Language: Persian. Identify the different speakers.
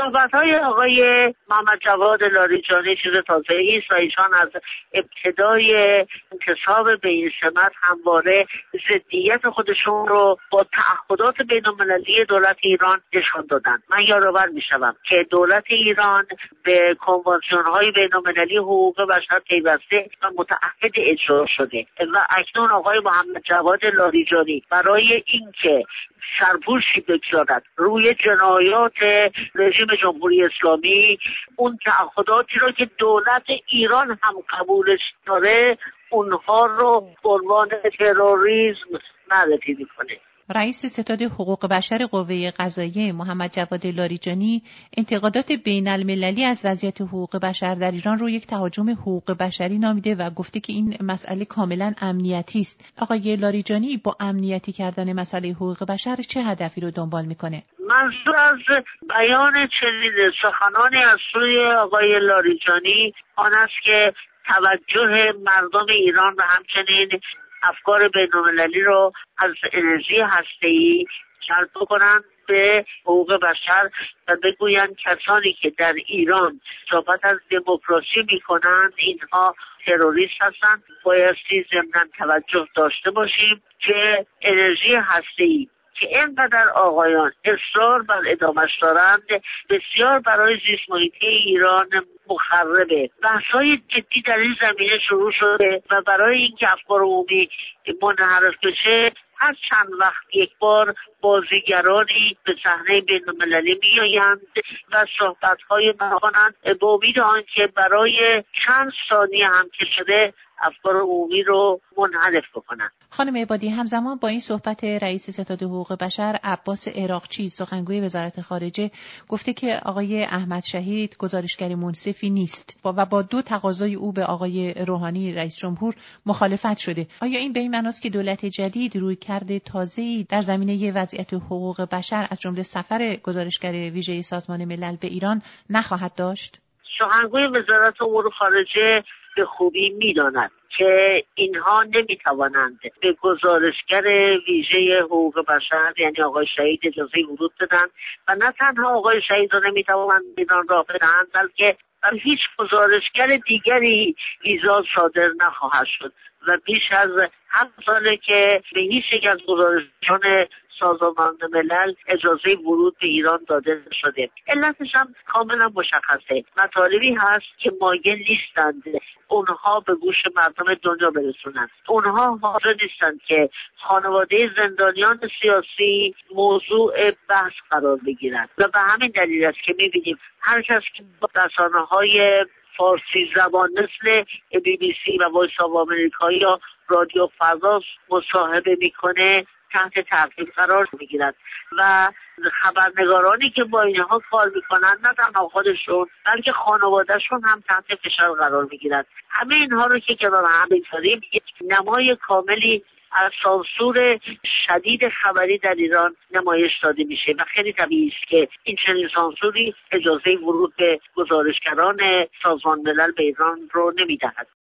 Speaker 1: صحبت‌های آقای محمد جواد لاریجانی چیز تازه‌ای است و ایشان از ابتدای انتصاب به این سمت همواره ضدیت خودشون رو با تعهدات بین‌المللی دولت ایران نشان دادن. من یادآور می‌شوم که دولت ایران به کنوانسیون‌های بین‌المللی حقوق بشر پیوسته و متعهد اجرا شده و اکنون آقای محمد جواد لاریجانی برای اینکه سرپوشی بگذارد روی جنایات رژیم جمهوری اسلامی، اون تعهداتی رو که دولت ایران هم قبولش داره اونها رو به عنوان تروریسم معرفی میکنه.
Speaker 2: رئیس ستاد حقوق بشر قوه قضاییه محمد جواد لاریجانی انتقادات بین المللی از وضعیت حقوق بشر در ایران رو یک تهاجم حقوق بشری نامیده و گفته که این مسئله کاملا امنیتی است. آقای لاریجانی با امنیتی کردن مسئله حقوق بشر چه هدفی رو دنبال میکنه؟
Speaker 1: منظور از بیان چنین سخنانی از سوی آقای لاریجانی آن است که توجه مردم ایران و همچنین افکار بین‌المللی رو از انرژی هسته‌ای جلب کنند به حقوق بشر و بگویند کسانی که در ایران صحبت از دموکراسی میکنند اینها تروریست هستند. بایستی ضمناً توجه داشته باشیم که انرژی هسته‌ای که اینقدر آقایان اصرار بر ادامش دارند بسیار برای زیست محیطی ایران مخربه. بحث‌های جدی در این زمینه شروع شده و برای اینکه افکار عمومی منحرف بشه هر چند وقت یک بار بازیگرانی به صحنه بین‌المللی میآیند و صحبت‌های می‌کنند به امید آنکه برای چند ثانیه هم که شده افکار عمومی رو منحرف بکنند.
Speaker 2: خانم عبادی، همزمان با این صحبت رئیس ستاد حقوق بشر عباس عراقچی سخنگوی وزارت خارجه گفته که آقای احمد شهید گزارشگر منصفی نیست و با دو تقاضای او به آقای روحانی رئیس جمهور مخالفت شده. آیا این به این معناست که دولت جدید رویکرد تازه‌ای در زمینه وضعیت حقوق بشر از جمله سفر گزارشگر ویژه سازمان ملل به ایران نخواهد داشت؟
Speaker 1: سخنگوی وزارت امور خارجه به خوبی می‌داند که اینها نمی‌توانند به گزارشگر ویژه حقوق بشر یعنی آقای شهید اجازه ورود بدن و نه تنها آقای شهید را نمی‌توانند ایران راه بدهند بلکه بر هیچ گزارشگر دیگری ویزا صادر نخواهد شد و بیش از 7 ساله که به هیچ یک از گزارشگران سازمان ملل اجازه ورود به ایران داده شده. علتش هم کاملا مشخصه. مطالبی هست که مایل نیستند اونها به گوش مردم دنیا برسونند. اونها حاضر نیستند که خانواده زندانیان سیاسی موضوع بحث قرار بگیرند و به همین دلیل است که می‌بینیم هر کس که با رسانه‌های فارسی زبان مثل BBC و وایس آف آمریکا یا رادیو فرداس مصاحبه میکنه تحت تعقیب قرار میگیرد و خبرنگارانی که با اینها کار میکنند نه تنها خودشون بلکه خانوادهشون هم تحت فشار قرار میگیرد. همه اینها رو که کنار هم بگذاریم یک نمای کاملی از سانسور شدید خبری در ایران نمایش داده میشه و خیلی طبیعی است که این چنین سانسوری اجازه ورود به گزارشگران سازمان ملل به ایران رو نمیدهد.